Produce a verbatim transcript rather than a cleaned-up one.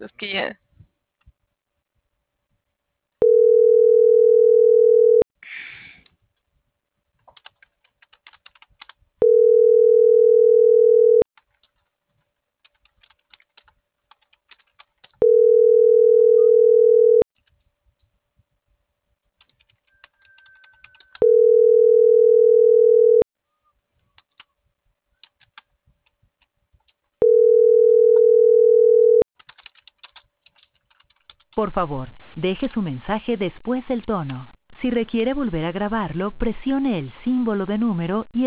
Es que ya. Por favor, deje su mensaje después del tono. Si requiere volver a grabarlo, presione el símbolo de número y